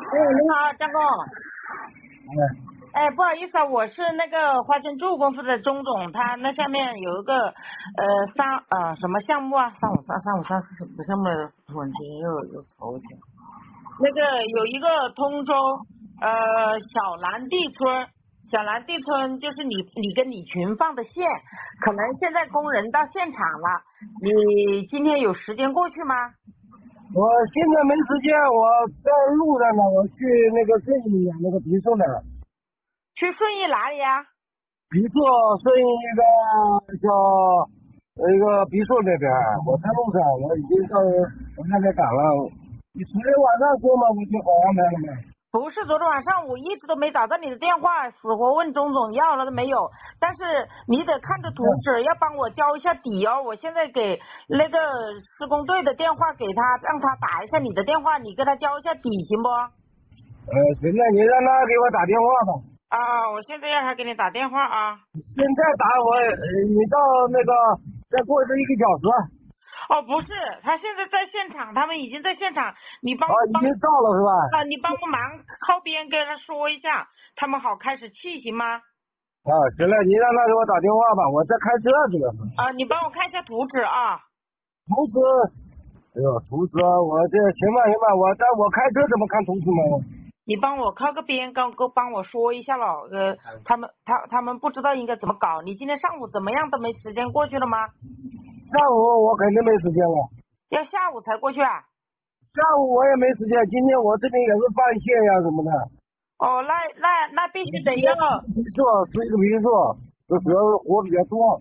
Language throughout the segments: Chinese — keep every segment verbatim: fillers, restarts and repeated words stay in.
哎，你好，张工。 哎哎，不好意思啊，我是那个花千柱公司的钟总，他那下面有一个呃三呃什么项目啊，三五三三五三四什么项目来着？突然间又又头起来。那个有一个通州呃小兰地村，小兰地村就是你你跟李群放的线，可能现在工人到现场了，你今天有时间过去吗？ 我现在没时间，我在路上呢，我去那个顺义那个别墅那儿， 去顺义哪里啊？ 别墅顺义一个叫呃一个别墅那边，我在路上，我已经到我那边赶了。你昨天晚上说嘛，我就好安排了嘛。 不是，昨天晚上我一直都没找到你的电话，死活问钟总要了都没有。但是你得看着图纸，要帮我交一下底哦。我现在给那个施工队的电话给他，让他打一下你的电话，你给他交一下底，行不？ 呃，行，那你让他给我打电话吧。 啊，我现在让他给你打电话啊。 现在打我，呃你到那个再过这一个小时。 哦，不是，他现在在现场，他们已经在现场，你帮啊，已帮经到了是吧？ 啊，你帮个忙，靠边跟他说一下，他们好开始气，行吗？ 啊，行了，你让他给我打电话吧，我在开车这个。 啊，你帮我看一下图纸啊。 图纸，哎呦，图纸，我这行吧行吧，我但我开车怎么看图纸嘛？ 你帮我靠个边，刚哥帮我说一下了，呃，他们他他们不知道应该怎么搞。你今天上午怎么样都没时间过去了吗？ 上午我肯定没时间了， 要下午才过去啊？ 下午我也没时间，今天我这边也是放线呀什么的。 哦，那那那必须得要。 别墅是一个别墅，这主要是活比较多。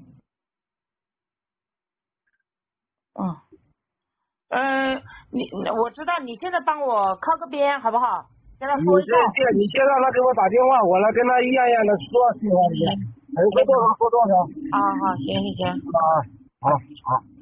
嗯嗯，你我知道，你现在帮我靠个边好不好？跟他你说一下。 这这，你先让他给我打电话，我来跟他一样一样的说计划一下，能说多少说多少。 啊好，行行行。 啊，好好。